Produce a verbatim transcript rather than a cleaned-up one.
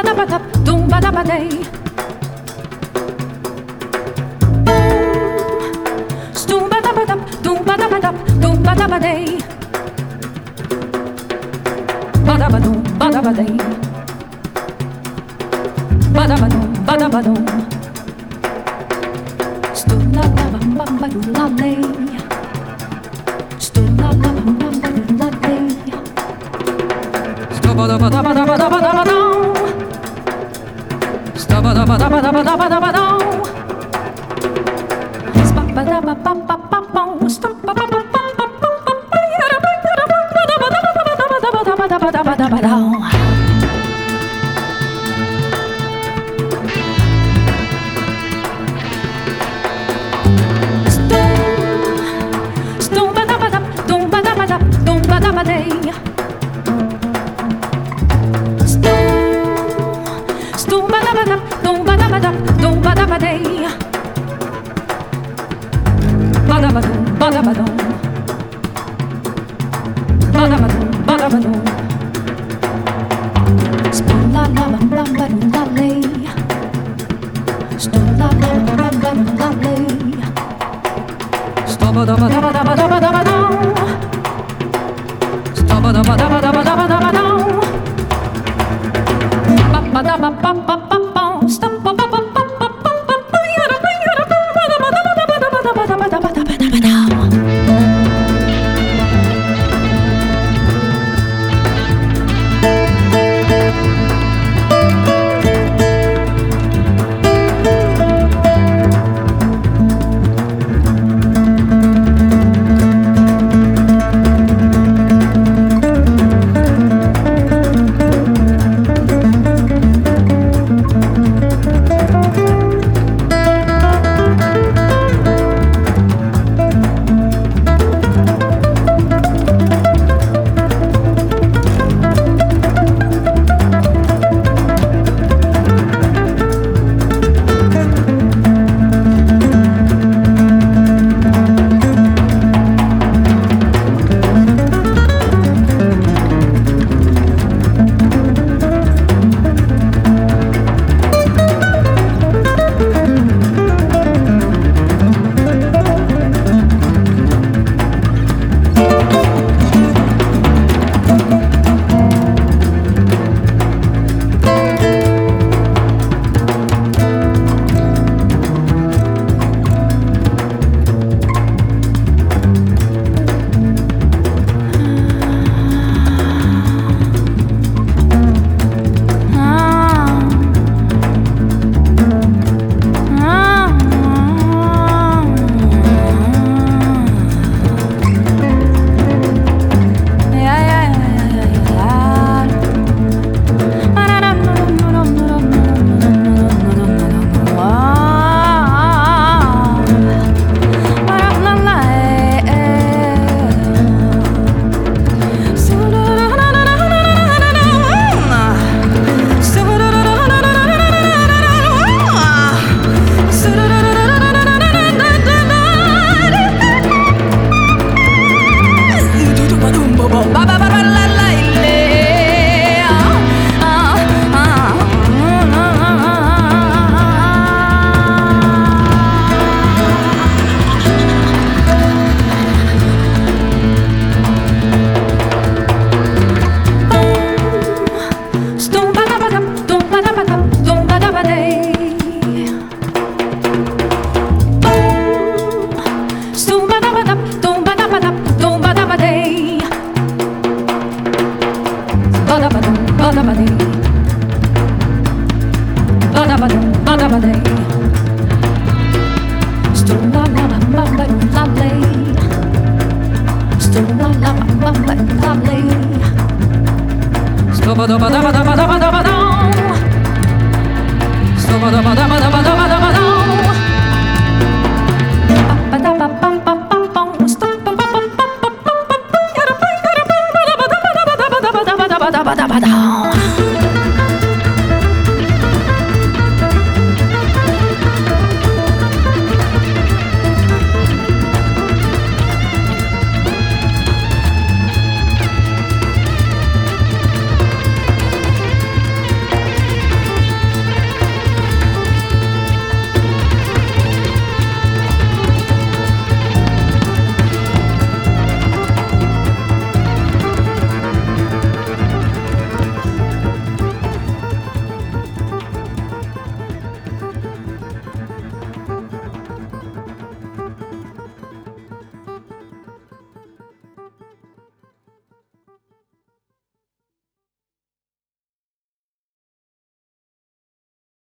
da ba da, dum ba da ba day. Stum ba da ba da, dum ba da ba da, dum ba da ba day. Ba da ba dum, ba da ba day. Ba da ba dum, ba da ba dum. Stum la la bam bam ba dum la lay. Stum la la bam bam ba dum la lay. Stum ba da ba da ba da ba da ba da ba da. Stum ba da ba da ba da ba da ba da ba da. Stum ba da ba ba ba ba ba. Stum ba ba ba ba ba ba ba. Yara ba yara ba ba da ba da ba da ba da ba da ba da ba da ba da ba da. Stop